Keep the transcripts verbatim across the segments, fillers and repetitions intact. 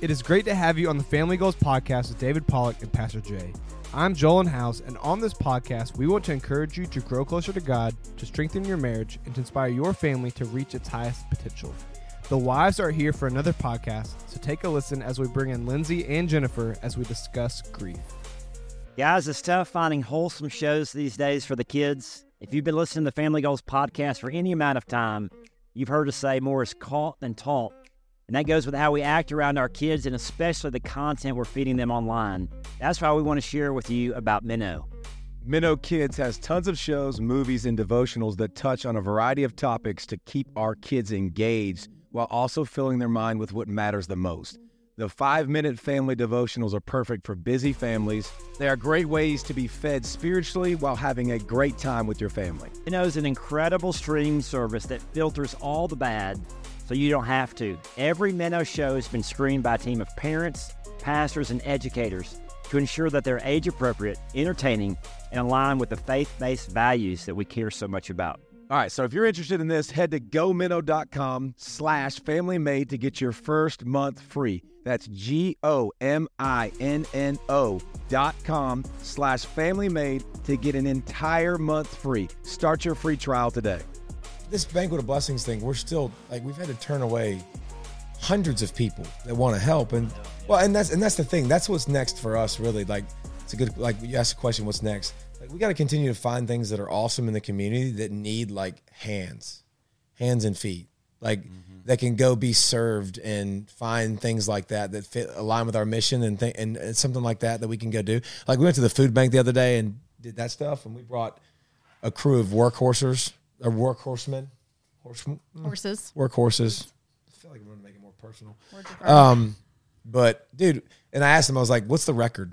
It is great to have you on the Family Goals podcast with David Pollock and Pastor Jay. I'm Joel House, and on this podcast, we want to encourage you to grow closer to God, to strengthen your marriage, and to inspire your family to reach its highest potential. The wives are here for another podcast, so take a listen as we bring in Lindsay and Jennifer as we discuss grief. Guys, it's tough finding wholesome shows these days for the kids. If you've been listening to the Family Goals podcast for any amount of time, you've heard us say more is caught than taught. And that goes with how we act around our kids and especially the content we're feeding them online. That's why we want to share with you about Minnow. Minnow Kids has tons of shows, movies, and devotionals that touch on a variety of topics to keep our kids engaged while also filling their mind with what matters the most. The five-minute family devotionals are perfect for busy families. They are great ways to be fed spiritually while having a great time with your family. Minnow is an incredible streaming service that filters all the bad so you don't have to. Every Minnow show has been screened by a team of parents, pastors, and educators to ensure that they're age-appropriate, entertaining, and aligned with the faith-based values that we care so much about. All right, so if you're interested in this, head to gominnow.com slash familymade to get your first month free. That's G-O-M-I-N-N-O dot com slash familymade to get an entire month free. Start your free trial today. This Banquet of Blessings thing, we're still, like, we've had to turn away hundreds of people that want to help. And, well, and that's and that's the thing. That's what's next for us, really. Like, it's a good, like, you asked the question, what's next? Like, we got to continue to find things that are awesome in the community that need, like, hands, hands and feet. Like, mm-hmm. that can go be served and find things like that that fit, align with our mission and, th- and and something like that that we can go do. Like, we went to the food bank the other day and did that stuff, and we brought a crew of workhorses, or workhorsemen, horse, horses, workhorses. I feel like I'm going to make it more personal. Um, but dude, and I asked him, I was like, "What's the record?"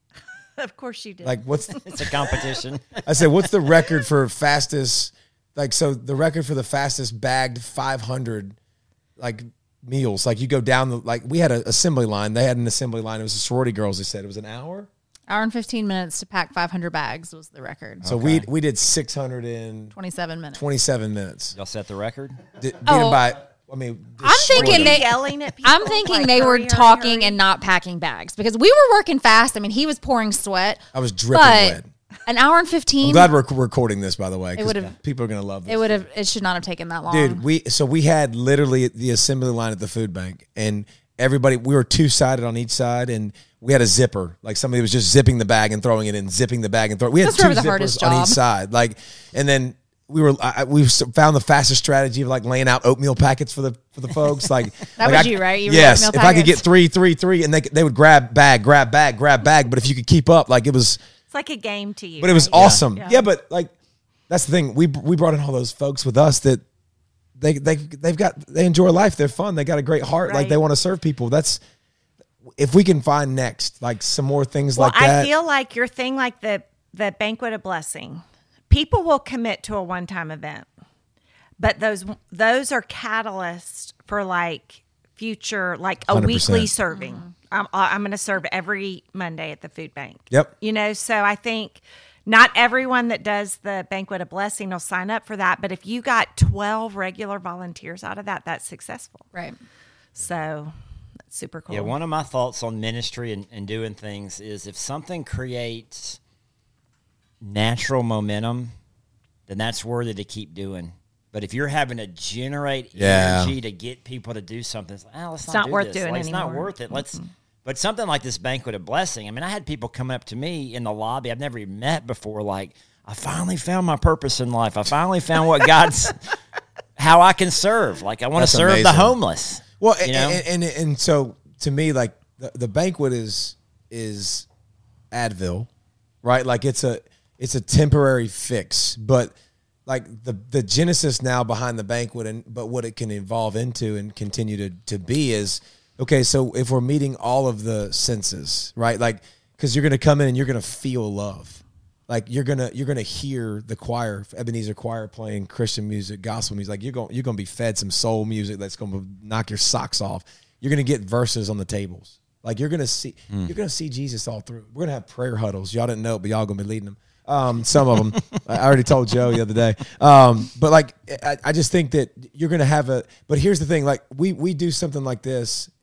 Of course you did. Like, what's it's a competition? I said, "What's the record for fastest?" Like, so the record for the fastest bagged five hundred like meals. Like, you go down the like we had an assembly line. They had an assembly line. It was the sorority girls. They said it was an hour. Hour and fifteen minutes to pack five hundred bags was the record. So okay. we we did six hundred in twenty-seven minutes. twenty-seven minutes. Y'all set the record? Did, oh, by, I mean, I'm thinking they yelling at people. I'm thinking like, they hurry, were talking hurry, hurry. and not packing bags because we were working fast. I mean, he was pouring sweat. I was dripping but wet. An hour and fifteen. I'm glad we're recording this, by the way. It would have. People are gonna love this. It would have. It should not have taken that long, dude. We so we had literally the assembly line at the food bank, and everybody. We were two sided on each side, and we had a zipper. Like, somebody was just zipping the bag and throwing it in, zipping the bag and throwing. We had That's two the zippers hardest on job. each side. Like, and then we were. I, we found the fastest strategy of like laying out oatmeal packets for the for the folks. Like that like was I, you, right? You yes. If packets. I could get three, three, three, and they they would grab bag, grab bag, grab bag. But if you could keep up, like it was. It's like a game to you. But it was right? awesome. Yeah. Yeah. yeah, but like that's the thing. We we brought in all those folks with us that they they they've got they enjoy life. They're fun. They got a great heart. Right. Like, they want to serve people. That's if we can find next like some more things well, like that. I feel like your thing, like the the Banquet of Blessing, people will commit to a one time event, but those those are catalysts for like future, like a one hundred percent weekly serving. Mm-hmm. I'm, I'm going to serve every Monday at the food bank. Yep. You know, so I think not everyone that does the Banquet of Blessing will sign up for that. But if you got twelve regular volunteers out of that, that's successful. Right. So that's super cool. Yeah, one of my thoughts on ministry and, and doing things is if something creates natural momentum, then that's worthy to keep doing. But if you're having to generate yeah. energy to get people to do something, it's, like, oh, let's it's not, not do worth this. doing like, It's anymore. not worth it. Let's. Mm-hmm. But something like this Banquet of Blessing, I mean, I had people coming up to me in the lobby I've never even met before, like, I finally found my purpose in life. I finally found what God's, how I can serve. Like, I want to serve amazing. the homeless. Well, you know? and, and and so to me, like the, the banquet is is Advil, right? Like it's a it's a temporary fix, but like the the genesis now behind the banquet, and but what it can evolve into and continue to to be is. Okay, so if we're meeting all of the senses, right? Like, because you're going to come in and you're going to feel love. Like, you're going to you're gonna hear the choir, Ebenezer Choir playing Christian music, gospel music. Like, you're going you're gonna be fed some soul music that's going to knock your socks off. You're going to get verses on the tables. Like, you're going to see mm. you're going to see Jesus all through. We're going to have prayer huddles. Y'all didn't know it, but y'all going to be leading them. Um, some of them. I already told Joe the other day. Um, but, like, I, I just think that you're going to have a – but here's the thing. Like, we we do something like this –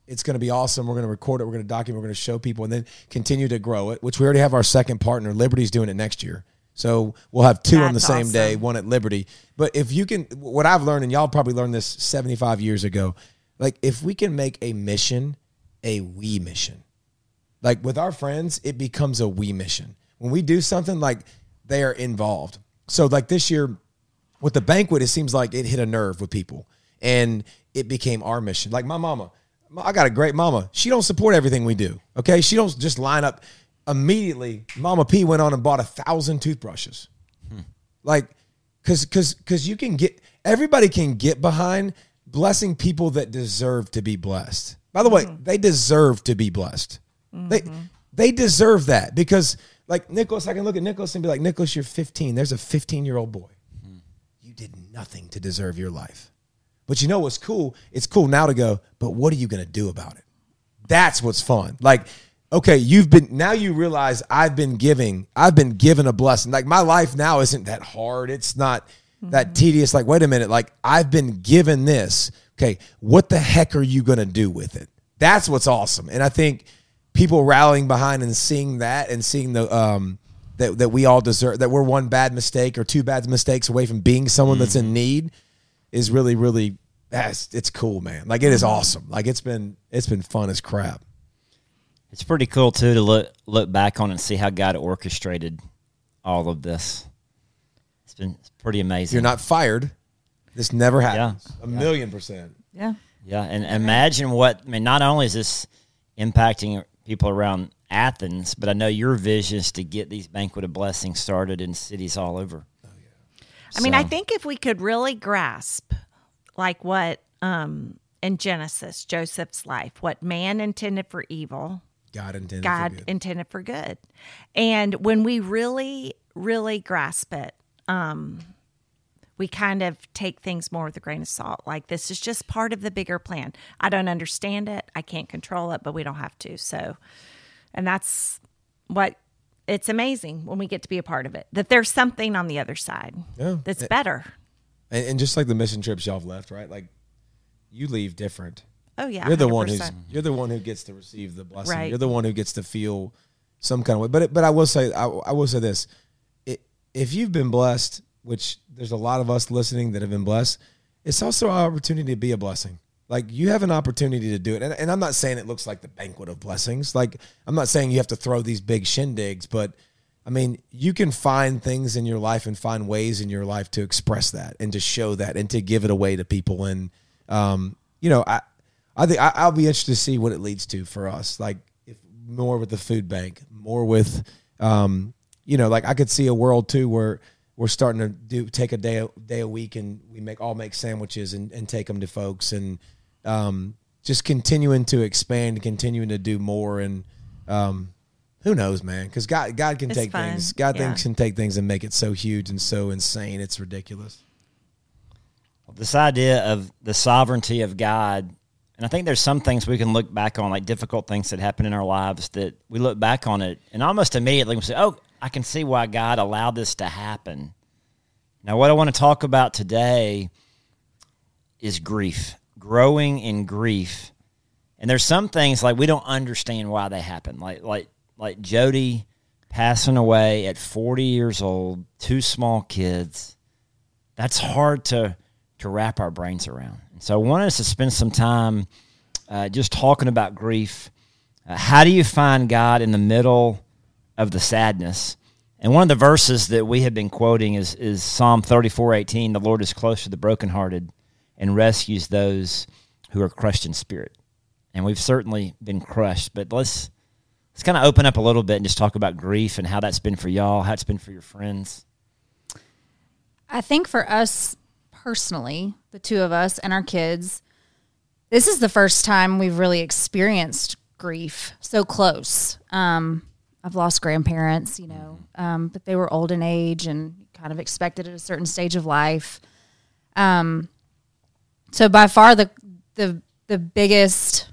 it's going to be awesome. We're going to record it. We're going to document. We're going to show people and then continue to grow it, which we already have our second partner. Liberty's doing it next year. So we'll have two That's on the same awesome. day, one at Liberty. But if you can, what I've learned, and y'all probably learned this seventy-five years ago, like if we can make a mission a we mission, like with our friends, it becomes a we mission. When we do something, like they are involved. So like this year with the banquet, it seems like it hit a nerve with people and it became our mission. Like my mama, I got a great mama. She don't support everything we do. Okay. She don't just line up. Immediately, Mama P went on and bought a thousand toothbrushes. Hmm. Like, cause, cause, cause you can get, everybody can get behind blessing people that deserve to be blessed. By the mm-hmm. way, they deserve to be blessed. Mm-hmm. They, they deserve that because like Nicholas, I can look at Nicholas and be like, Nicholas, you're fifteen. There's a fifteen year old boy. Hmm. You did nothing to deserve your life. But you know what's cool? It's cool now to go, but what are you going to do about it? That's what's fun. Like, okay, you've been, now you realize I've been giving, I've been given a blessing. Like my life now isn't that hard. It's not mm-hmm. that tedious. Like, wait a minute. Like I've been given this. Okay. What the heck are you going to do with it? That's what's awesome. And I think people rallying behind and seeing that and seeing the, um, that, that we all deserve, that we're one bad mistake or two bad mistakes away from being someone mm-hmm. that's in need is really, really, that's, it's cool, man. Like it is awesome. Like it's been, it's been fun as crap. It's pretty cool, too, to look look back on and see how God orchestrated all of this. It's been it's pretty amazing. You're not fired. This never happens. Yeah. A million percent. Yeah. Yeah, and imagine what, I mean, not only is this impacting people around Athens, but I know your vision is to get these banquet of blessings started in cities all over. Oh, yeah. I mean, I think if we could really grasp, like what um, in Genesis, Joseph's life, what man intended for evil, God intended God for good. intended for good. And when we really, really grasp it, um, we kind of take things more with a grain of salt. Like this is just part of the bigger plan. I don't understand it. I can't control it, but we don't have to. So, and that's what, it's amazing when we get to be a part of it, that there's something on the other side yeah. that's and, better. And, and just like the mission trips y'all have left, right? Like you leave different. Oh yeah, you're the one hundred one percent. who's you're the one who gets to receive the blessing. Right. You're the one who gets to feel some kind of way. But it, but I will say I, I will say this: it, if you've been blessed, which there's a lot of us listening that have been blessed, it's also an opportunity to be a blessing. Like you have an opportunity to do it, and, and I'm not saying it looks like the banquet of blessings. Like I'm not saying you have to throw these big shindigs, but I mean you can find things in your life and find ways in your life to express that and to show that and to give it away to people. And um, you know I. I think I'll be interested to see what it leads to for us. Like if more with the food bank, more with, um, you know, like I could see a world too where we're starting to do take a day day a week and we make all make sandwiches and, and take them to folks and um, just continuing to expand, continuing to do more and um, who knows, man? Because God God can It's take fun. things. God Yeah. things can take things and make it so huge and so insane. It's ridiculous. This idea of the sovereignty of God. And I think there's some things we can look back on, like difficult things that happen in our lives, that we look back on it and almost immediately we say, oh, I can see why God allowed this to happen. Now, what I want to talk about today is grief, growing in grief. And there's some things like we don't understand why they happen, like like like Jody passing away at forty years old, two small kids. That's hard to to wrap our brains around. And so I wanted us to spend some time uh, just talking about grief. Uh, how do you find God in the middle of the sadness? And one of the verses that we have been quoting is, is Psalm thirty-four eighteen, the Lord is close to the brokenhearted and rescues those who are crushed in spirit. And we've certainly been crushed, but let's let's kind of open up a little bit and just talk about grief and how that's been for y'all, how it's been for your friends. I think for us personally, the two of us and our kids, this is the first time we've really experienced grief so close. Um, I've lost grandparents, you know, um, but they were old in age and kind of expected at a certain stage of life. Um, so by far the the the biggest,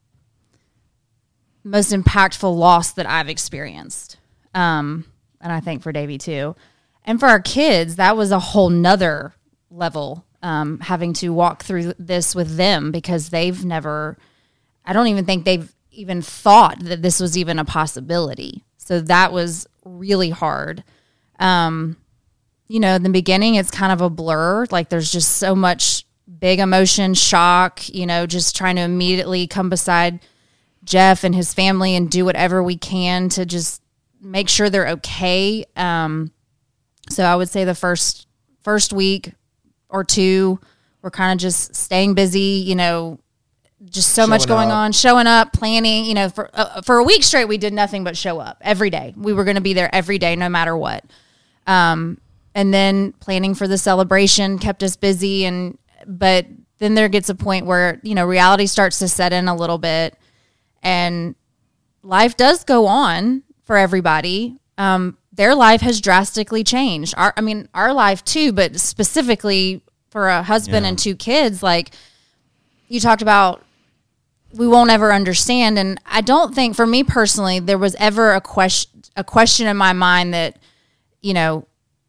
most impactful loss that I've experienced, um, and I think for Davey too. And for our kids, that was a whole nother level, um, having to walk through this with them because they've never I don't even think they've even thought that this was even a possibility. So that was really hard. Um, you know, in the beginning, it's kind of a blur. Like there's just so much big emotion, shock, you know, just trying to immediately come beside Jeff and his family and do whatever we can to just make sure they're okay. Um, so I would say the first first week or two, we're kind of just staying busy, you know, just so Showing much going up. on, showing up, planning, you know, for uh, for a week straight, we did nothing but show up every day. We were going to be there every day, no matter what. Um, and then planning for the celebration kept us busy. And, but then there gets a point where, you know, reality starts to set in a little bit and life does go on for everybody. Um, their life has drastically changed. Our, I mean, our life too, but specifically for a husband Yeah. and two kids, like you talked about, we won't ever understand. And I don't think, for me personally, there was ever a question, a question in my mind that, you know,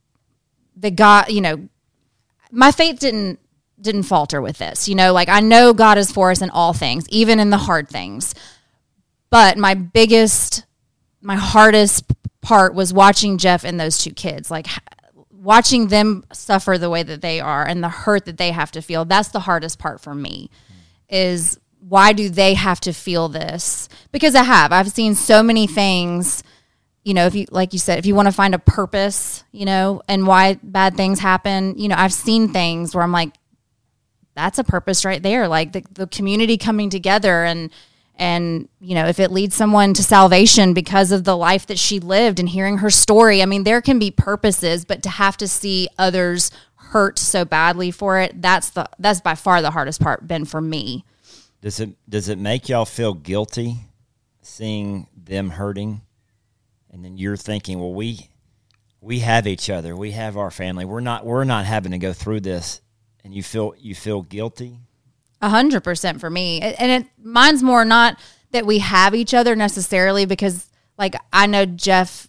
the God, you know, my faith didn't, didn't falter with this, you know, like I know God is for us in all things, even in the hard things. But my biggest, my hardest part was watching Jeff and those two kids, like watching them suffer the way that they are and the hurt that they have to feel. That's the hardest part for me is why do they have to feel this? Because I have, I've seen so many things, you know, if you, like you said, if you want to find a purpose, you know, and why bad things happen, you know, I've seen things where I'm like, that's a purpose right there. Like the, the community coming together and, and, you know, if it leads someone to salvation because of the life that she lived and hearing her story, I mean, there can be purposes, but to have to see others hurt so badly for it, that's the, that's by far the hardest part been for me. Does it does it make y'all feel guilty seeing them hurting? And then you're thinking, well, we we have each other, we have our family. We're not we're not having to go through this, and you feel you feel guilty. A hundred percent for me, and it mine's more not that we have each other necessarily, because like I know Jeff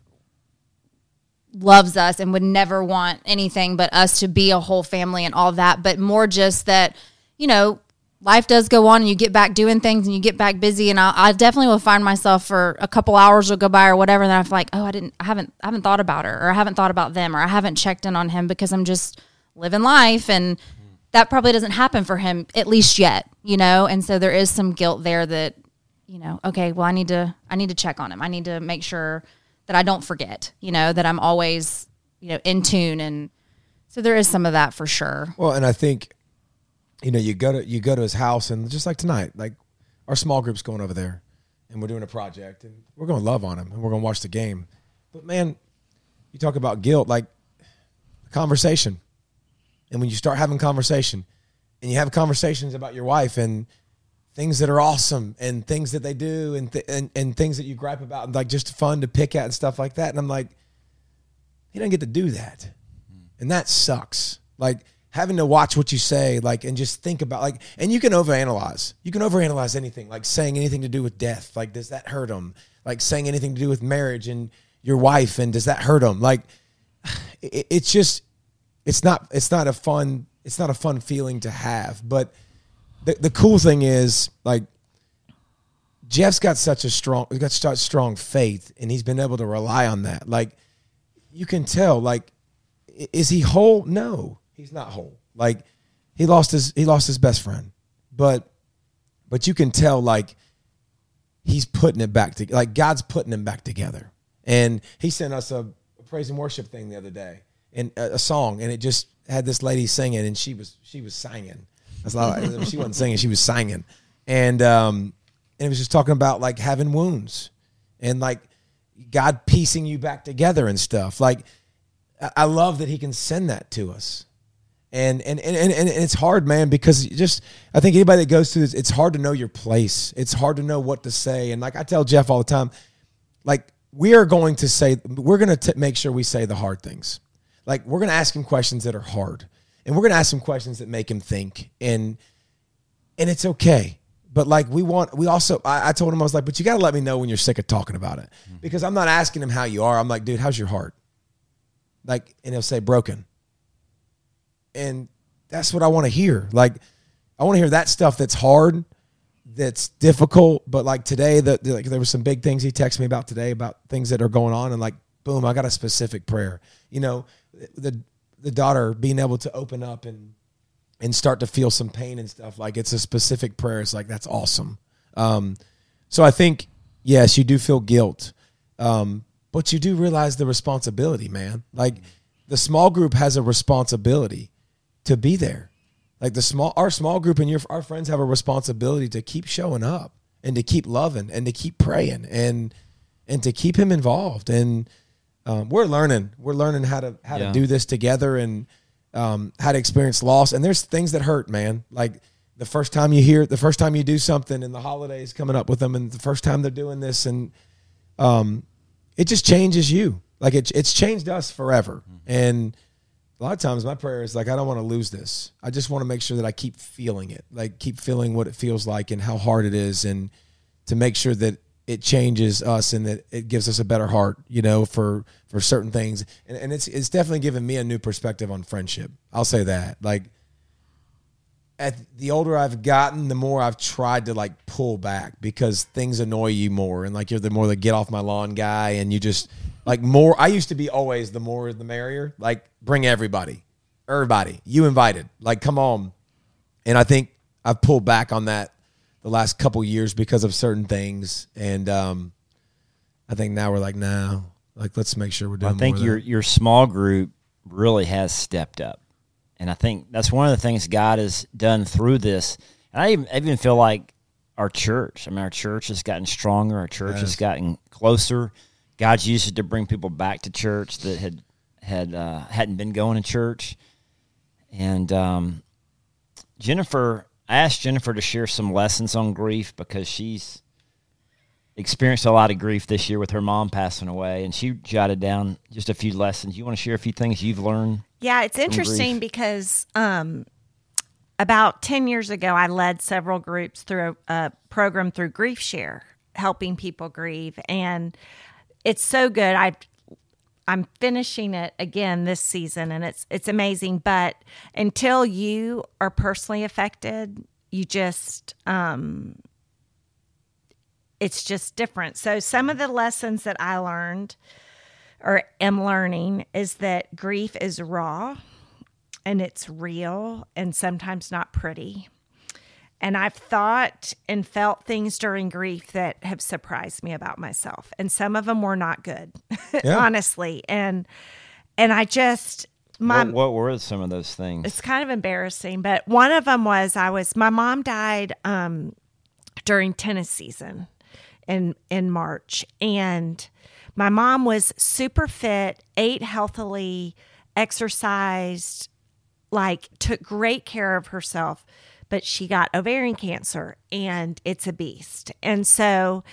loves us and would never want anything but us to be a whole family and all that, but more just that, you know, life does go on and you get back doing things and you get back busy. And I, I definitely will find myself for a couple hours will go by or whatever. And then I'm like, oh, I didn't, I haven't, I haven't thought about her, or I haven't thought about them, or I haven't checked in on him because I'm just living life. And that probably doesn't happen for him, at least yet, you know? And so there is some guilt there that, you know, okay, well, I need to, I need to check on him. I need to make sure that I don't forget, you know, that I'm always, you know, in tune. And so there is some of that for sure. Well, and I think, you know, you go to you go to his house, and just like tonight, like our small group's going over there, and we're doing a project, and we're going to love on him, and we're going to watch the game. But man, you talk about guilt, like conversation, and when you start having conversation, and you have conversations about your wife and things that are awesome, and things that they do, and th- and and things that you gripe about, and like just fun to pick at and stuff like that, and I'm like, he doesn't get to do that, and that sucks. Like, having to watch what you say, like, and just think about, like, and you can overanalyze. You can overanalyze anything, like saying anything to do with death. Like, does that hurt them? Like, saying anything to do with marriage and your wife, and does that hurt them? Like, it, it's just, it's not, it's not a fun, it's not a fun feeling to have. But the the cool thing is, like, Jeff's got such a strong, he's got such strong faith, and he's been able to rely on that. Like, you can tell, like, is he whole? No. He's not whole. Like, he lost his he lost his best friend, but but you can tell, like, he's putting it back to, like, God's putting him back together. And he sent us a, a praise and worship thing the other day, and a, a song, and it just had this lady singing, and she was she was singing. That's not, she wasn't singing, she was singing, and um and it was just talking about, like, having wounds and, like, God piecing you back together and stuff. Like, I, I love that he can send that to us. And and, and and and it's hard, man, because just, I think anybody that goes through this, it's hard to know your place. It's hard to know what to say. And like I tell Jeff all the time, like, we are going to say, we're going to make sure we say the hard things. Like, we're going to ask him questions that are hard. And we're going to ask him questions that make him think. And and it's okay. But, like, we want, we also, I, I told him, I was like, but you got to let me know when you're sick of talking about it. Because I'm not asking him how you are. I'm like, dude, how's your heart? Like, and he'll say broken. And that's what I want to hear. Like, I want to hear that stuff that's hard, that's difficult, but like today, that like, there were some big things he texted me about today about things that are going on, and like, boom, I got a specific prayer. You know, the the daughter being able to open up and and start to feel some pain and stuff, like it's a specific prayer. It's like, that's awesome. Um, so I think, yes, you do feel guilt, um, but you do realize the responsibility, man. Like the small group has a responsibility to be there. Like the small, our small group and your our friends have a responsibility to keep showing up and to keep loving and to keep praying and and to keep him involved. And um, we're learning, we're learning how to how Yeah. to do this together and um, how to experience loss. And there's things that hurt, man. Like the first time you hear, the first time you do something, and the holidays coming up with them, and the first time they're doing this, and um, it just changes you. Like it, it's changed us forever. And a lot of times my prayer is like, I don't want to lose this. I just want to make sure that I keep feeling it, like keep feeling what it feels like and how hard it is, and to make sure that it changes us and that it gives us a better heart, you know, for, for certain things. And, and it's, it's definitely given me a new perspective on friendship. I'll say that. Like at the older I've gotten, the more I've tried to like pull back because things annoy you more. And like, you're the more the get off my lawn guy, and you just like more, I used to be always the more the merrier, like bring everybody, everybody, you invited, like, come on. And I think I've pulled back on that the last couple years because of certain things. And um, I think now we're like, no, like, let's make sure we're doing I think more your of that. your small group really has stepped up. And I think that's one of the things God has done through this. And I even, I even feel like our church, I mean, our church has gotten stronger. Our church Yes. has gotten closer. God's used it to bring people back to church that had had uh, hadn't been going to church. And um, Jennifer, I asked Jennifer to share some lessons on grief because she's experienced a lot of grief this year with her mom passing away, and she jotted down just a few lessons. You want to share a few things you've learned? Yeah, it's interesting grief. because um, about ten years ago, I led several groups through a, a program through Grief Share, helping people grieve. And it's so good. I, I'm finishing it again this season, and it's it's amazing. But until you are personally affected, you just... Um, it's just different. So some of the lessons that I learned or am learning is that grief is raw and it's real and sometimes not pretty. And I've thought and felt things during grief that have surprised me about myself. And some of them were not good, Yeah. honestly. And and I just... my what, what were some of those things? It's kind of embarrassing, but one of them was I was... my mom died um, during tennis season in in March, and my mom was super fit, ate healthily, exercised, like took great care of herself, but she got ovarian cancer, and it's a beast. And so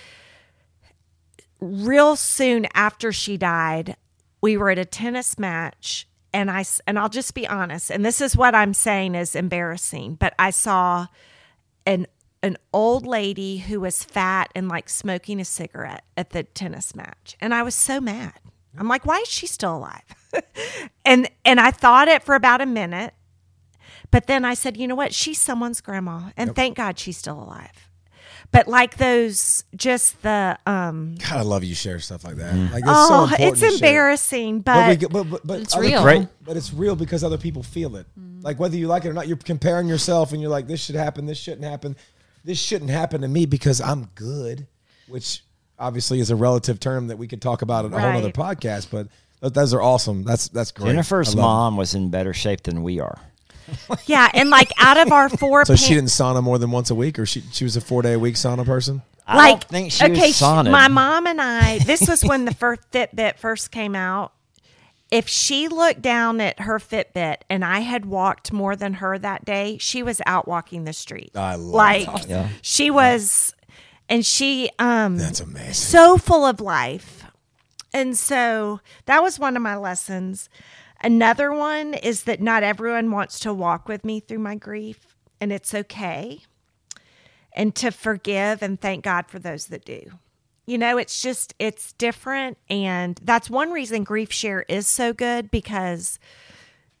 real soon after she died, we were at a tennis match, and I and I'll just be honest, and this is what I'm saying is embarrassing, but I saw an an old lady who was fat and like smoking a cigarette at the tennis match. And I was so mad. I'm like, why is she still alive? and and I thought it for about a minute. But then I said, you know what? She's someone's grandma. And Yep. thank God she's still alive. But like those, just the... um God, I love you share stuff like that. Mm-hmm. Like, it's so Oh, important it's to share. embarrassing, But, but... we, get- but, but, but It's other real. people- Right. But it's real because other people feel it. Like whether you like it or not, you're comparing yourself and you're like, this should happen, this shouldn't happen. This shouldn't happen to me because I'm good, which obviously is a relative term that we could talk about in a whole other Right. podcast. But th- those are awesome. That's that's great. Jennifer's I love mom was in better shape than we are. yeah, and like out of our four... it. So she pa- didn't sauna more than once a week, or she she was a four day a week sauna person. I like don't think she okay, was saunaed. my mom and I. This was when the first Fitbit first came out. If she looked down at her Fitbit and I had walked more than her that day, she was out walking the street. I love like that. Yeah. she was, and she um That's amazing. so full of life. And so that was one of my lessons. Another one is that not everyone wants to walk with me through my grief, and it's okay. And to forgive and thank God for those that do. You know, it's just, it's different. And that's one reason Grief Share is so good, because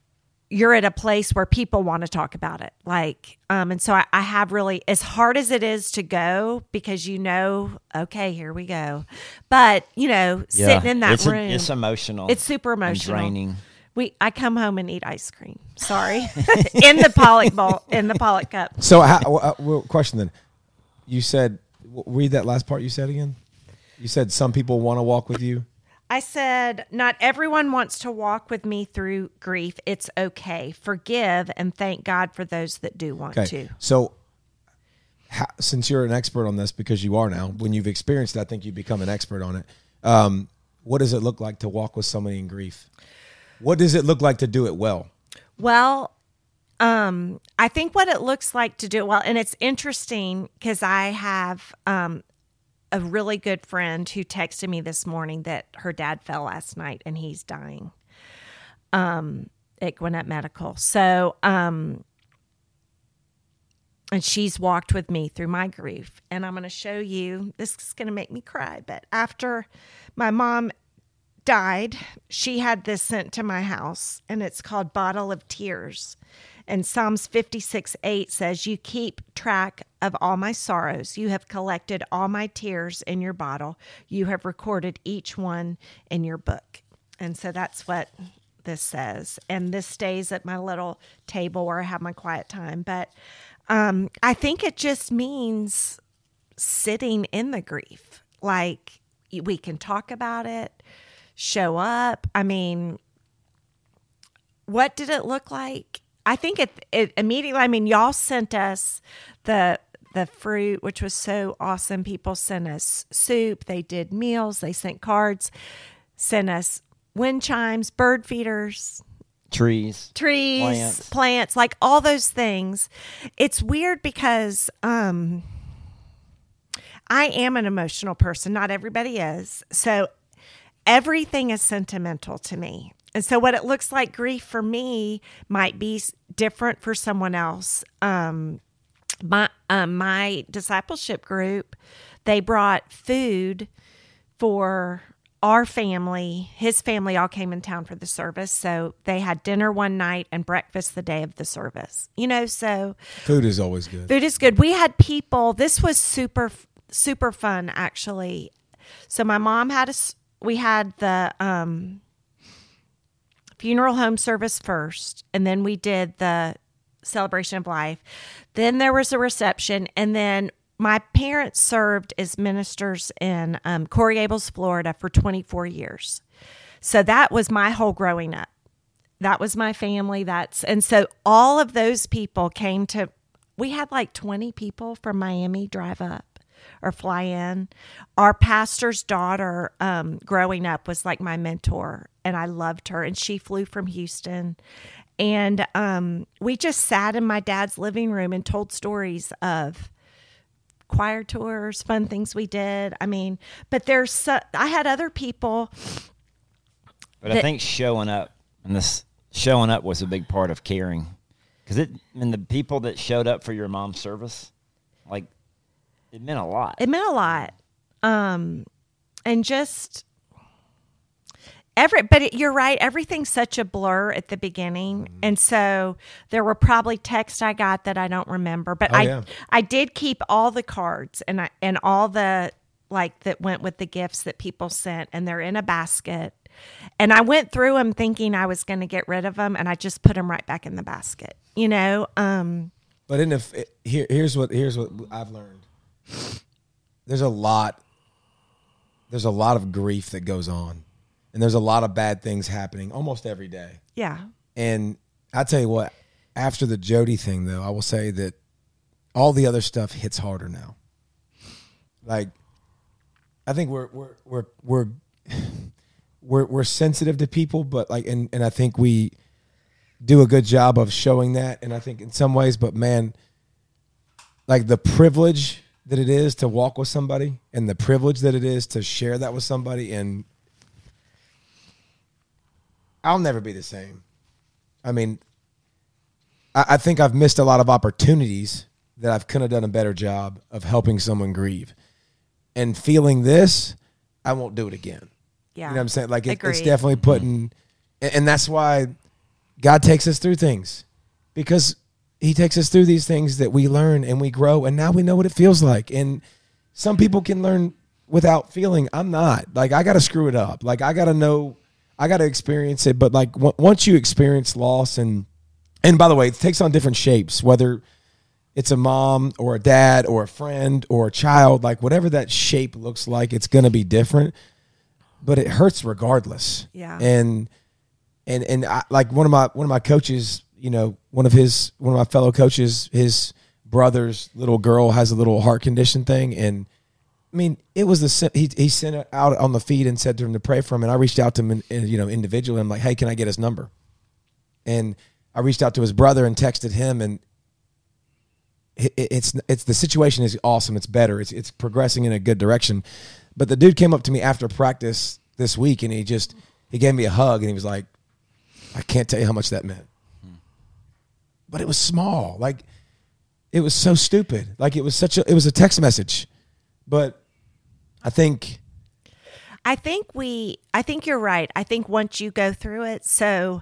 you're at a place where people want to talk about it. Like, um, and so I, I have really, as hard as it is to go, because you know, okay, here we go. But, you know, Yeah. sitting in that it's a- room. it's emotional. It's super and emotional. draining. We, I come home and eat ice cream. Sorry. in the Pollock bowl, in the Pollock cup. So, how, uh, well, question then. You said, w- read that last part you said again. You said some people want to walk with you. I said, not everyone wants to walk with me through grief. It's okay. Forgive and thank God for those that do want Okay. to. So, how, since you're an expert on this, because you are now, when you've experienced it, I think you become an expert on it. Um, what does it look like to walk with somebody in grief? What does it look like to do it well? Well, um, I think what it looks like to do it well, and it's interesting because I have um, a really good friend who texted me this morning that her dad fell last night and he's dying um, at Gwinnett Medical. So, um, and she's walked with me through my grief. And I'm going to show you, this is going to make me cry, but after my mom died, she had this sent to my house, and it's called Bottle of Tears. And Psalms fifty-six eight says, you keep track of all my sorrows. You have collected all my tears in your bottle. You have recorded each one in your book. And so that's what this says. And this stays at my little table where I have my quiet time. But um, I think it just means sitting in the grief. Like, we can talk about it, show up. I mean, what did it look like? I think it, it immediately, I mean, y'all sent us the the fruit, which was so awesome. People sent us soup. They did meals. They sent cards, sent us wind chimes, bird feeders, Trees. trees, Plants. plants, like all those things. It's weird because um, I am an emotional person. Not everybody is. So everything is sentimental to me. And so what it looks like grief for me might be s- different for someone else. Um, my um, my discipleship group, they brought food for our family. His family all came in town for the service. So they had dinner one night and breakfast the day of the service. You know, so Food is always good. food is good. We had people, this was super, super fun, actually. So my mom had us, we had the um, funeral home service first, and then we did the celebration of life. Then there was a reception, and then my parents served as ministers in um, Coral Gables, Florida for twenty-four years. So that was my whole growing up. That was my family. That's and so all of those people came to, we had like twenty people from Miami drive up or fly in. Our pastor's daughter um, growing up was like my mentor, and I loved her, and she flew from Houston. And um, we just sat in my dad's living room and told stories of choir tours, fun things we did. I mean, but there's, so, I had other people. But I that- think showing up, and this showing up was a big part of caring. Because it, and the people that showed up for your mom's service, like, it meant a lot. It meant a lot. Um, and just every, but it, you're right. Everything's such a blur at the beginning. Mm-hmm. And so there were probably texts I got that I don't remember, but Oh, I, yeah. I did keep all the cards and I, and all the, like that went with the gifts that people sent, and they're in a basket. And I went through them thinking I was going to get rid of them, and I just put them right back in the basket, you know? Um, But in the here, here's what here's what I've learned. There's a lot. There's a lot of grief that goes on, and there's a lot of bad things happening almost every day. yeah. And I tell you what, after the Jody thing, though, I will say that all the other stuff hits harder now. Like, I think we're we're we're we're we're, we're sensitive to people, but like, and and I think we do a good job of showing that. And I think in some ways, but man, like the privilege that it is to walk with somebody, and the privilege that it is to share that with somebody, and I'll never be the same. I mean, I, I think I've missed a lot of opportunities that I've could have done a better job of helping someone grieve. And feeling this, I won't do it again. Yeah. You know what I'm saying? Like it, it's Agreed. definitely putting, and, and that's why God takes us through things because he takes us through these things that we learn and we grow, and now we know what it feels like. And some people can learn without feeling. I'm not. Like, I got to screw it up. Like, I got to know, I got to experience it. But, like, w- once you experience loss, and, and by the way, it takes on different shapes, whether it's a mom or a dad or a friend or a child, like, whatever that shape looks like, it's going to be different. But it hurts regardless. Yeah. And, and, and I, like, one of my, one of my coaches, you know, one of his, one of my fellow coaches, his brother's little girl has a little heart condition thing. And I mean, it was the, he, he sent it out on the feed and said to him to pray for him. And I reached out to him, in, in, you know, individually. I'm like, hey, can I get his number? And I reached out to his brother and texted him, and it, it's, it's, the situation is awesome. It's better. It's, it's progressing in a good direction. But the dude came up to me after practice this week, and he just, he gave me a hug, and he was like, I can't tell you how much that meant. But it was small. Like, it was so stupid. Like, it was such a, it was a text message. But I think. I think we, I think you're right. I think once you go through it, so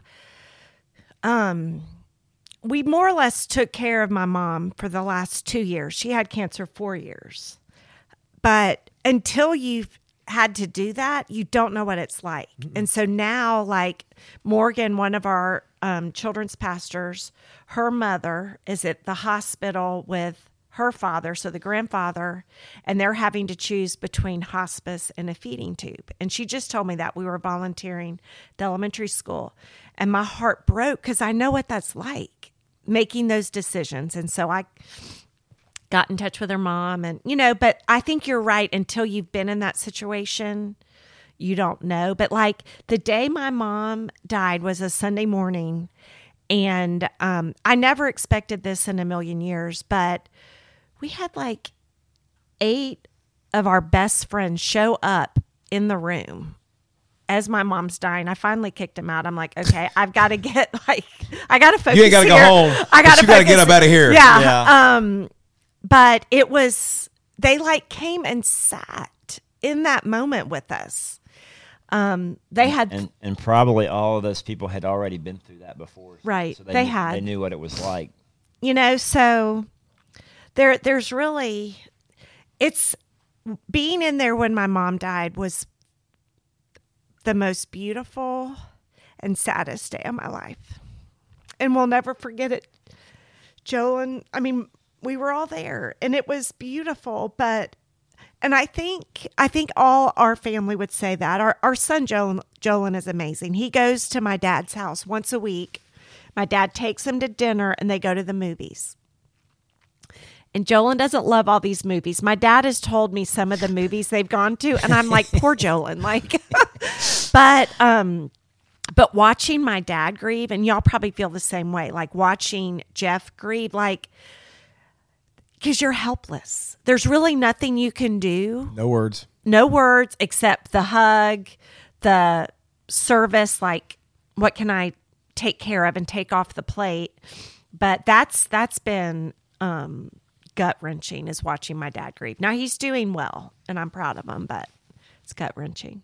um, we more or less took care of my mom for the last two years. She had cancer four years. But until you've had to do that, you don't know what it's like. Mm-hmm. And so now, like Morgan, one of our um, children's pastors, her mother is at the hospital with her father, so the grandfather, and they're having to choose between hospice and a feeding tube. And she just told me that we were volunteering at the elementary school. And my heart broke because I know what that's like, making those decisions. And so I got in touch with her mom, and, you know, but I think you're right. Until you've been in that situation, you don't know. But like the day my mom died was a Sunday morning, and um, I never expected this in a million years, but we had like eight of our best friends show up in the room as my mom's dying. I finally kicked him out. I'm like, okay, I've got to get like, I got to focus. You ain't got to go home. I got to You got to get up out of here. Yeah. Yeah. Um, but it was, they like came and sat in that moment with us. Um, they had, and, and probably all of those people had already been through that before. Right. So they, They knew, had. They knew what it was like. you know, so there, there's really, it's being in there when my mom died was the most beautiful and saddest day of my life. And we'll never forget it. Joe and, I mean, we were all there and it was beautiful, but, and I think, I think all our family would say that. Our, our son, Joel, Joelyn, is amazing. He goes to my dad's house once a week. My dad takes him to dinner and they go to the movies. And Joelyn doesn't love all these movies. My dad has told me some of the movies they've gone to, and I'm like, poor Joelyn. Like, but, um, but watching my dad grieve, and y'all probably feel the same way, like watching Jeff grieve, like, because you're helpless. There's really nothing you can do. No words. No words except the hug, the service, like, what can I take care of and take off the plate? But that's that's been um, gut-wrenching, is watching my dad grieve. Now, he's doing well, and I'm proud of him, but it's gut-wrenching.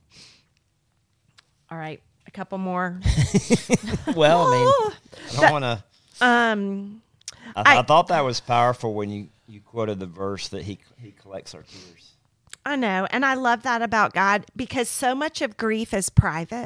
All right, a couple more. Well, I mean, I don't want to. Um, I, I- I thought that was powerful when you, you quoted the verse that he he collects our tears. I know, and I love that about God, because so much of grief is private.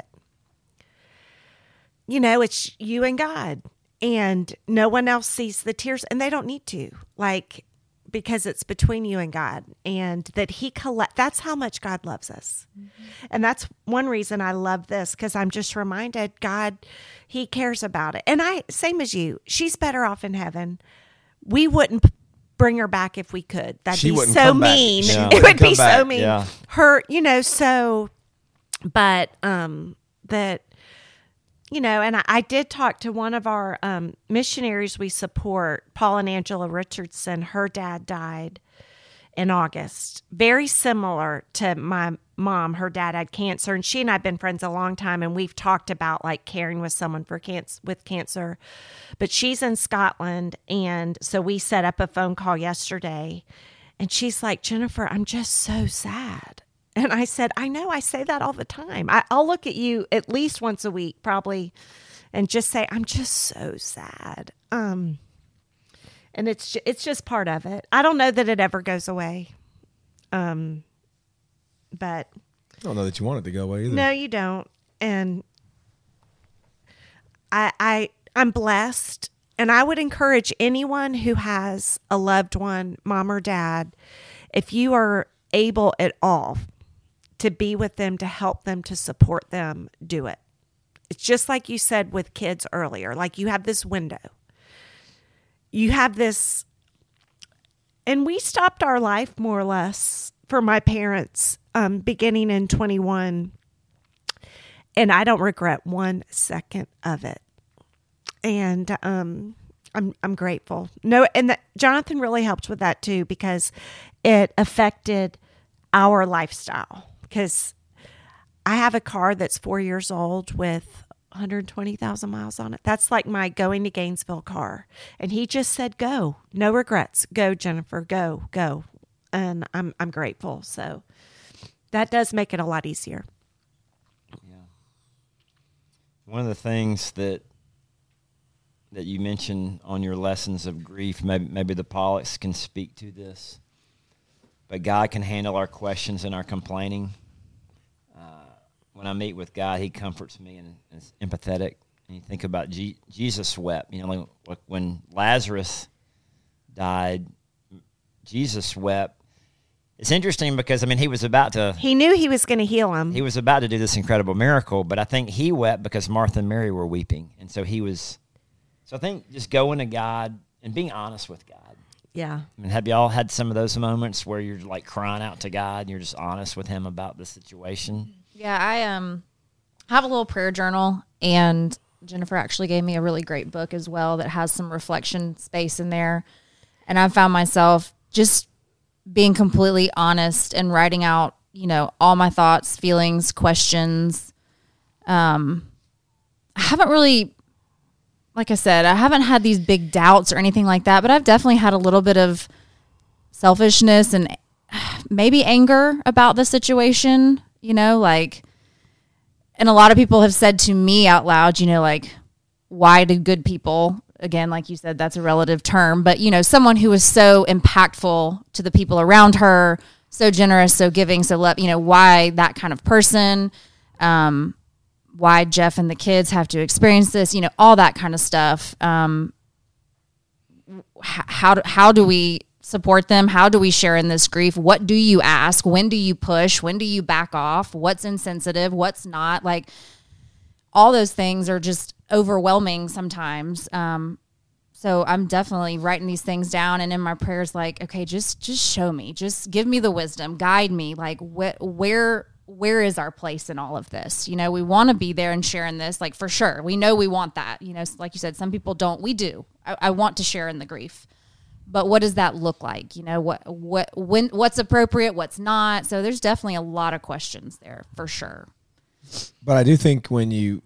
You know, it's you and God, and no one else sees the tears, and they don't need to, like, because it's between you and God, and that he collect. That's how much God loves us. Mm-hmm. And that's one reason I love this, because I'm just reminded God, he cares about it. And I, same as you, she's better off in heaven. We wouldn't bring her back if we could. That'd She be wouldn't so come back. mean. She It wouldn't would be come so back. mean. Yeah. Her, you know, so, but, um, that, you know, and I, I did talk to one of our um, missionaries we support, Paul and Angela Richardson. Her dad died in August. Very similar to my mom. Her dad had cancer, and she and I have been friends a long time, and we've talked about like caring with someone for cancer with cancer. But she's in Scotland, and so we set up a phone call yesterday, and she's like, Jennifer, I'm just so sad. And I said, I know, I say that all the time. I, I'll look at you at least once a week, probably and just say, I'm just so sad. Um, and it's, ju- it's just part of it. I don't know that it ever goes away. Um, but I don't know that you want it to go away either. no, you don't. And I, I, I'm blessed, and I would encourage anyone who has a loved one, mom or dad, if you are able at all to be with them, to help them, to support them, do it. It's just like you said with kids earlier, like you have this window. You have this, and we stopped our life more or less for my parents um, beginning in twenty-one, and I don't regret one second of it. And um, I'm I'm grateful. No, and that, Jonathan really helped with that too, because it affected our lifestyle. Because I have a car that's four years old with one hundred twenty thousand miles on it. That's like my going to Gainesville car. And he just said, go, no regrets. Go, Jennifer, go, go. And I'm I'm grateful. So that does make it a lot easier. Yeah. One of the things that that you mentioned on your lessons of grief, maybe maybe the Pollocks can speak to this, but God can handle our questions and our complaining. Uh, when I meet with God, He comforts me and is empathetic. And you think about G- Jesus wept. You know, like, like when Lazarus died, Jesus wept. It's interesting because, I mean, he was about to... He knew he was going to heal him. He was about to do this incredible miracle, but I think he wept because Martha and Mary were weeping. And so he was... So I think just going to God and being honest with God. Yeah. I mean, have y'all had some of those moments where you're like crying out to God and you're just honest with Him about the situation? Yeah, I um have a little prayer journal, and Jennifer actually gave me a really great book as well that has some reflection space in there. And I found myself just being completely honest and writing out, you know, all my thoughts, feelings, questions. Um, I haven't really, like I said, I haven't had these big doubts or anything like that, but I've definitely had a little bit of selfishness and maybe anger about the situation, you know, like, and a lot of people have said to me out loud, you know, like, why do good people, again, like you said, that's a relative term, but, you know, someone who is so impactful to the people around her, so generous, so giving, so love, you know, why that kind of person, um, why Jeff and the kids have to experience this, you know, all that kind of stuff. Um, how do, how do we support them? How do we share in this grief? What do you ask? When do you push? When do you back off? What's insensitive? What's not? Like, all those things are just overwhelming sometimes. Um, so I'm definitely writing these things down, and in my prayers, like, okay, just just show me, just give me the wisdom, guide me. Like, wh- where where is our place in all of this? You know, we want to be there and sharing this, like, for sure. We know we want that. You know, like you said, some people don't. We do. I, I want to share in the grief. But what does that look like? You know, what, what, when, what's appropriate, what's not? So there's definitely a lot of questions there for sure. But I do think when you,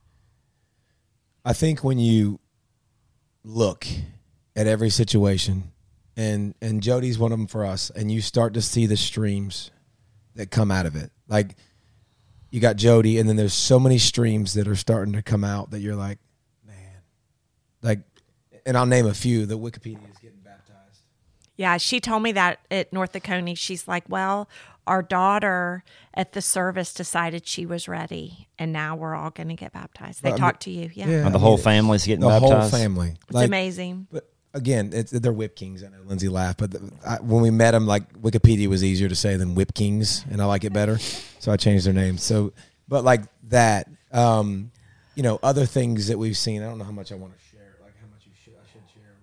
I think when you look at every situation, and, and Jody's one of them for us, and you start to see the streams that come out of it. Like, you got Jody, and then there's so many streams that are starting to come out that you're like, man, like, and I'll name a few. The Wikipedia is getting baptized. Yeah, she told me that at North Oconee. She's like, well, our daughter at the service decided she was ready, and now we're all going to get baptized. They Well, I talked to you. Yeah. yeah. Oh, the I whole mean, family's getting The baptized? whole family. It's amazing. But again, it's, they're Whip Kings. I know Lindsay laughed, but the, I, when we met them, like, Wikipedia was easier to say than Whip Kings, and I like it better, so I changed their name. So, but like that, um, you know, other things that we've seen. I don't know how much I want to share. Like how much you should I should share.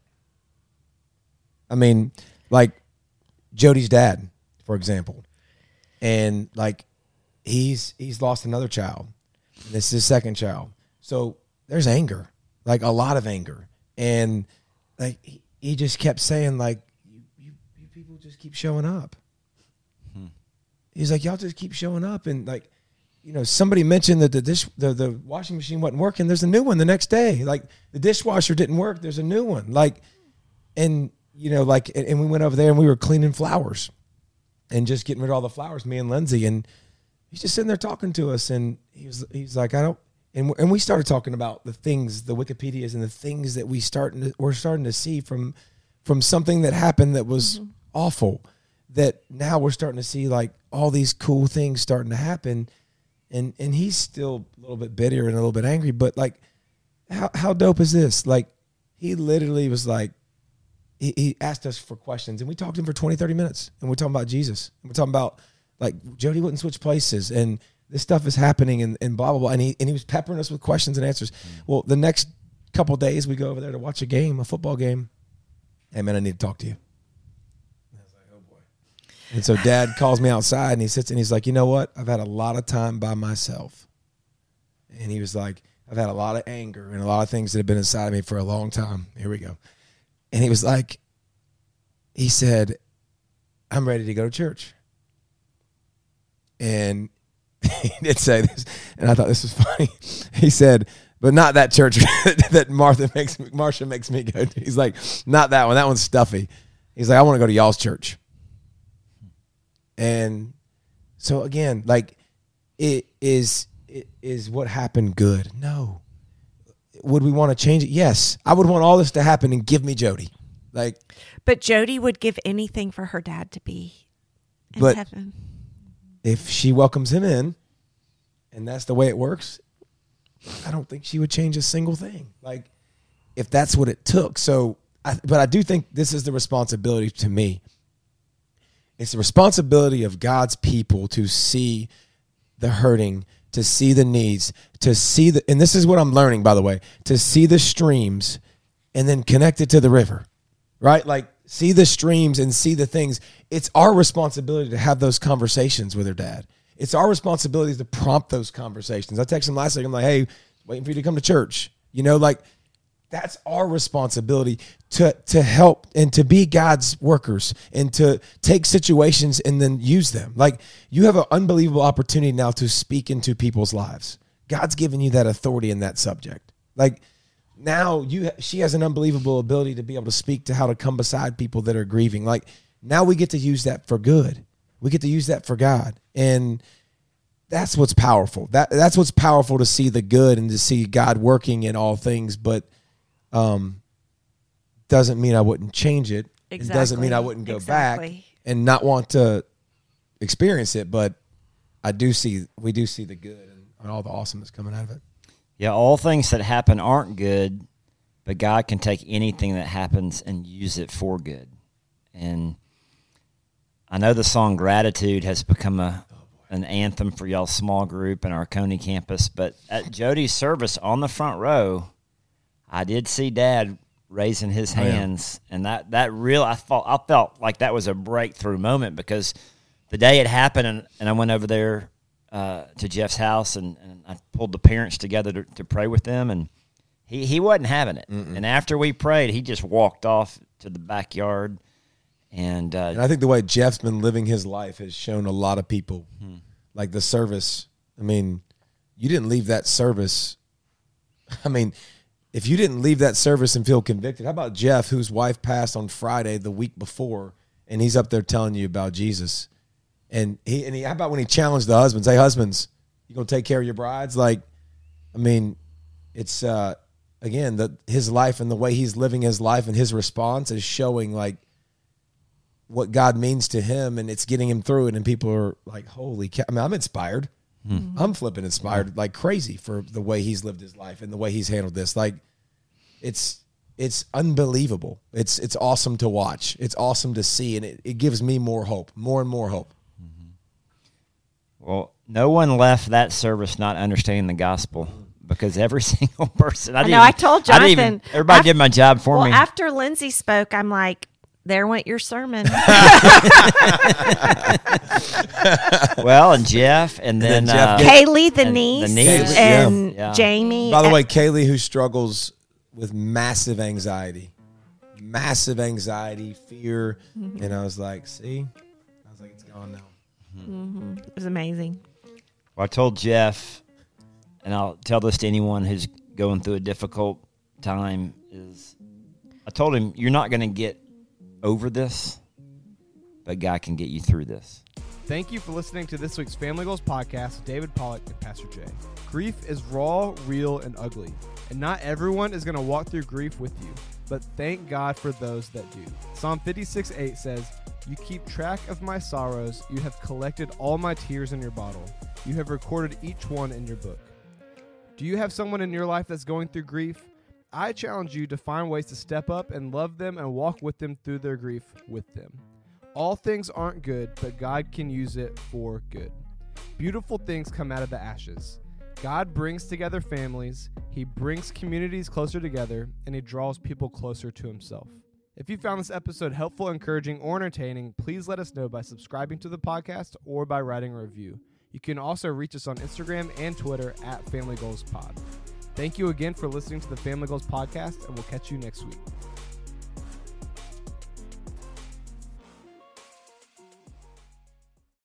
I mean, like Jody's dad, for example, and like he's he's lost another child. This is his second child, so there's anger, like a lot of anger. And like he, he just kept saying, like, you, you, you people just keep showing up. Hmm. He's like, y'all just keep showing up. And like, you know, somebody mentioned that the dish the, the washing machine wasn't working. There's a new one the next day. Like, the dishwasher didn't work. There's a new one. Like, and you know, like, and, and we went over there and we were cleaning flowers and just getting rid of all the flowers, me and Lindsay. And he's just sitting there talking to us. And he was, he's like, I don't, And and we started talking about the things, the Wikipedias, and the things that we starting to, we're starting to see from from something that happened that was mm-hmm. awful. That now we're starting to see like all these cool things starting to happen, and and he's still a little bit bitter and a little bit angry. But like, how how dope is this? Like, he literally was like, he, he asked us for questions, and we talked to him for twenty, thirty minutes, and we're talking about Jesus, and we're talking about like Jody wouldn't switch places, and this stuff is happening, and, and blah, blah, blah. And he, and he was peppering us with questions and answers. Mm-hmm. Well, the next couple of days, we go over there to watch a game, a football game. Hey, man, I need to talk to you. And I was like, oh, boy. And so Dad calls me outside, and he sits and he's like, you know what? I've had a lot of time by myself. And he was like, I've had a lot of anger and a lot of things that have been inside of me for a long time. Here we go. And he was like, he said, I'm ready to go to church. And he did say this, and I thought this was funny. He said, but not that church that Martha makes me, Marsha makes me go to. He's like, not that one. That one's stuffy. He's like, I want to go to y'all's church. And so again, like, it is it is what happened good? No. Would we want to change it? Yes. I would want all this to happen and give me Jody. Like, but Jody would give anything for her dad to be in but, heaven. If she welcomes him in, and that's the way it works, I don't think she would change a single thing. Like, if that's what it took. So, I, but I do think this is the responsibility to me. It's the responsibility of God's people to see the hurting, to see the needs, to see the, and this is what I'm learning, by the way, to see the streams and then connect it to the river, right? Like, see the streams and see the things. It's our responsibility to have those conversations with her dad. It's our responsibility to prompt those conversations. I texted him last week. I'm like, hey, waiting for you to come to church. You know, like, that's our responsibility to to help and to be God's workers and to take situations and then use them. Like, you have an unbelievable opportunity now to speak into people's lives. God's given you that authority in that subject. Like, now you, she has an unbelievable ability to be able to speak to how to come beside people that are grieving. Like, now we get to use that for good. We get to use that for God. And that's what's powerful. That That's what's powerful, to see the good and to see God working in all things. But um, doesn't mean I wouldn't change it. Exactly. It doesn't mean I wouldn't go exactly. back and not want to experience it. But I do see, we do see the good and, and all the awesomeness coming out of it. Yeah, all things that happen aren't good, but God can take anything that happens and use it for good. And I know the song Gratitude has become a an anthem for y'all's small group and our Coney campus, but at Jody's service on the front row, I did see Dad raising his hands, oh, yeah. and that, that real I felt I felt like that was a breakthrough moment, because the day it happened, and, and I went over there uh, to Jeff's house, and, and I pulled the parents together to, to pray with them, and he, he wasn't having it. Mm-mm. And after we prayed, he just walked off to the backyard. And, uh, and I think the way Jeff's been living his life has shown a lot of people, hmm. like the service. I mean, you didn't leave that service. I mean, if you didn't leave that service and feel convicted, how about Jeff, whose wife passed on Friday the week before, and he's up there telling you about Jesus? And he, and he, how about when he challenged the husbands? Hey, husbands, you gonna take care of your brides? Like, I mean, it's uh, again the his life and the way he's living his life and his response is showing like what God means to him, and it's getting him through it. And people are like, "Holy cow!" I mean, I'm inspired. Mm-hmm. I'm flipping inspired like crazy for the way he's lived his life and the way he's handled this. Like, it's it's unbelievable. It's it's awesome to watch. It's awesome to see, and it, it gives me more hope, more and more hope. Mm-hmm. Well, no one left that service not understanding the gospel, because every single person. I, I know. I told Jonathan. I didn't even, everybody after, did my job for well, me. After Lindsay spoke, I'm like, there went your sermon. Well, and Jeff, and then, and then Jeff, uh, Kaylee, the niece, the niece, and yeah. Jamie. By the way, Kaylee, who struggles with massive anxiety, massive anxiety, fear, mm-hmm. and I was like, see, I was like, it's gone now. Mm-hmm. It was amazing. Well, I told Jeff, and I'll tell this to anyone who's going through a difficult time, is I told him, you're not going to get over this, but God can get you through this. Thank you for listening to this week's Family Goals podcast with David Pollock and Pastor Jay. Grief is raw, real, and ugly, and not everyone is going to walk through grief with you, but thank God for those that do. Psalm fifty-six eight says, "You keep track of my sorrows. You have collected all my tears in your bottle. You have recorded each one in your book." Do you have someone in your life that's going through grief? I challenge you to find ways to step up and love them and walk with them through their grief with them. All things aren't good, but God can use it for good. Beautiful things come out of the ashes. God brings together families, He brings communities closer together, and He draws people closer to Himself. If you found this episode helpful, encouraging, or entertaining, please let us know by subscribing to the podcast or by writing a review. You can also reach us on Instagram and Twitter at Family Goals Pod. Thank you again for listening to the Family Goals Podcast, and we'll catch you next week.